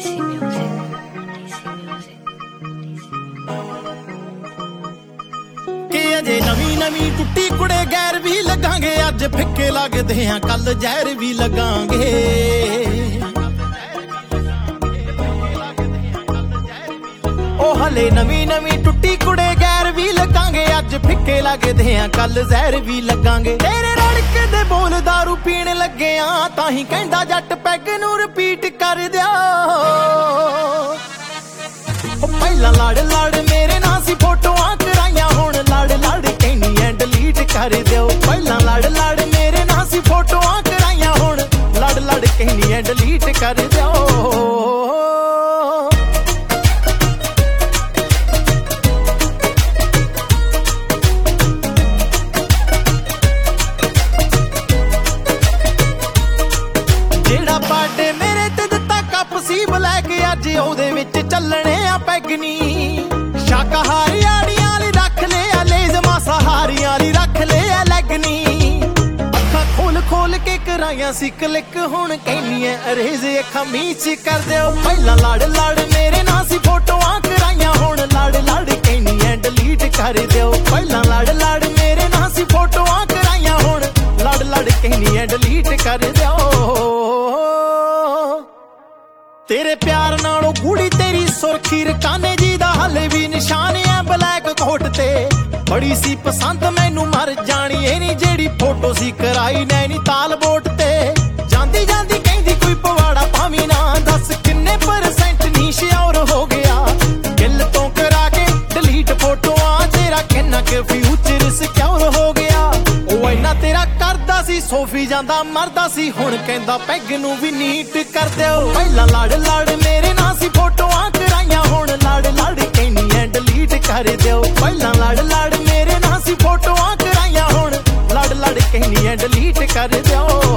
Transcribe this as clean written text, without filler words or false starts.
ਕਿ ਅਜੇ ਨਵੀਂ ਨਵੀਂ ਟੁੱਟੀ ਕੁੜੇ ਗੈਰ ਵੀ ਲੱਗਾਂਗੇ, ਅੱਜ ਫਿੱਕੇ ਲੱਗਦੇ ਆ ਕੱਲ ਜ਼ਹਿਰ ਵੀ ਲੱਗਾਂਗੇ। ਉਹ ਹਲੇ ਨਵੀਂ ਨਵੀਂ ਟੁੱਟੀ ਕੁੜੇ ਗੈਰ ਵੀ ਲੱਗਾਂਗੇ, ਅੱਜ ਫਿੱਕੇ ਲੱਗਦੇ ਆ ਕੱਲ ਜ਼ਹਿਰ ਵੀ ਲੱਗਾਂਗੇ। ਤੇਰੇ ਰੜਕੇ ਦੇ ਬੋਲ ਦਾਰੂ ਪੀਣ ਲੱਗੇ ਆ, ਤਾਂ ਹੀ ਕਹਿੰਦਾ ਜੱਟ ਪੈਗ ਨੂੰ ਰਿਪੀਟ ਕਰ ਦਿਆ। ਉਹ ਪਹਿਲਾਂ ਲੜ ਲੜ ਮੇਰੇ ਨਾਲ ਸੀ ਫੋਟੋਆਂ ਕਰਾਈਆਂ, ਹੁਣ ਲੜ ਲੜ ਕਹਿਨੀ ਐ ਡਿਲੀਟ ਕਰ ਦਿਓ। ਪਹਿਲਾਂ ਲੜ ਲੜ ਮੇਰੇ ਨਾਲ ਸੀ ਫੋਟੋਆਂ ਕਰਾਈਆਂ, ਹੁਣ ਲੜ ਲੜ ਕਹਿਨੀ ਐ ਡਿਲੀਟ ਕਰ ਦਿਓ। ਜਿਹੜਾ ਬਾਡੇ ਮੇਰੇ ਤੇ ਦਿੱਤਾ ਕੱਪ ਸੀ ਬਲੈਕ, ਅੱਜ ਉਹਦੇ ਵਿੱਚ ਚੱਲਣੇ ਆ ਪੈਗਨੀ। ਸ਼ਾਕਾਹਾਰੀ ਆੜੀਆਂ ਵਾਲੀ ਰੱਖ ਲਿਆ ਲੇਜ਼, ਮਾਸਾਹਾਰੀ ਵਾਲੀ ਰੱਖ ਲਿਆ ਲੈਗਨੀ। ਅੱਖਾਂ ਖੋਲ ਖੋਲ ਕੇ ਕਰਾਈਆਂ ਸੀ ਕਲਿੱਕ, ਹੁਣ ਕਹਿਨੀ ਐ ਅਰੇਜ਼ ਅੱਖਾਂ ਮੀਚ ਕਰ ਦਿਓ। ਪਹਿਲਾਂ ਲੜ ਲੜ ਮੇਰੇ ਨਾਲ ਸੀ ਫੋਟੋਆਂ ਕਰਾਈਆਂ, ਹੁਣ ਲੜ ਲੜ ਕਹਿਨੀ ਐ ਡਿਲੀਟ ਕਰ ਦਿਓ। ਪਹਿਲਾਂ ਲੜ ਲੜ ਮੇਰੇ ਨਾਲ ਸੀ ਫੋਟੋਆਂ ਕਰਾਈਆਂ, ਹੁਣ ਲੜ ਲੜ ਕਹਿਨੀ ਐ ਡਿਲੀਟ ਕਰ ਦਿਓ। ਤੇਰੇ ਪਿਆਰ ਨਾਲੋਂ ਗੂੜੀ ਤੇਰੀ ਸੁਰਖੀ, ਰਕਾਨੇ ਜੀ ਦਾ ਹਲੇ ਵੀ ਨਿਸ਼ਾਨ ਆ ਬਲੈਕ ਕੋਟ ਤੇ। ਬੜੀ ਸੀ ਪਸੰਦ ਮੈਨੂੰ ਮਰ ਜਾਣੀ ਇਹ ਨੀ, ਜਿਹੜੀ ਫੋਟੋ ਸੀ ਕਰਾਈ ਨੈਨੀਤਾਲ ਬੋਟ ਤੇ। ਜਾਂਦੀ ਜਾਂਦੀ ਕਹਿੰਦੀ ਕੋਈ ਪਵਾੜਾ ਭਾਵੇਂ ਨਾ, ਦੱਸ ਕਿੰਨੇ ਪਰਸੈਂਟ ਨੀ ਸ਼ਿਓਰ ਹੋ ਗਿਆ। ਦਿਲ ਤੋਂ ਕਰਾ ਕੇ ਡਿਲੀਟ ਫੋਟੋਆਂ, ਤੇਰਾ ਕਿੰਨਾ ਕੁ ਫਿਊਚਰ ਸਿਕਿਉਰ ਹੋ ਗਿਆ। ਉਹ ਇੰਨਾ ਤੇਰਾ ਕਰਦਾ ਸੀ ਸੋਫੀ ਜਾਂਦਾ ਮਰਦਾ ਸੀ, ਹੁਣ ਕਹਿੰਦਾ ਪੈਗ ਨੂੰ ਵੀ ਨੀਟ ਕਰ ਦਿਓ। ਪਹਿਲਾਂ ਲੜ ਲੜ ਮੇਰੇ ਨਾਲ ਸੀ ਫੋਟੋਆਂ ਕਰਾਈਆਂ, ਹੁਣ ਲੜ ਲੜ ਕਹਿਨੀ ਐ ਡਿਲੀਟ ਕਰ ਦਿਓ। ਪਹਿਲਾਂ ਲੜ ਲੜ ਮੇਰੇ ਨਾਲ ਸੀ ਫੋਟੋਆਂ ਕਰਾਈਆਂ, ਹੁਣ ਲੜ ਲੜ ਕਹਿਨੀ ਐ ਡਿਲੀਟ ਕਰ ਦਿਓ।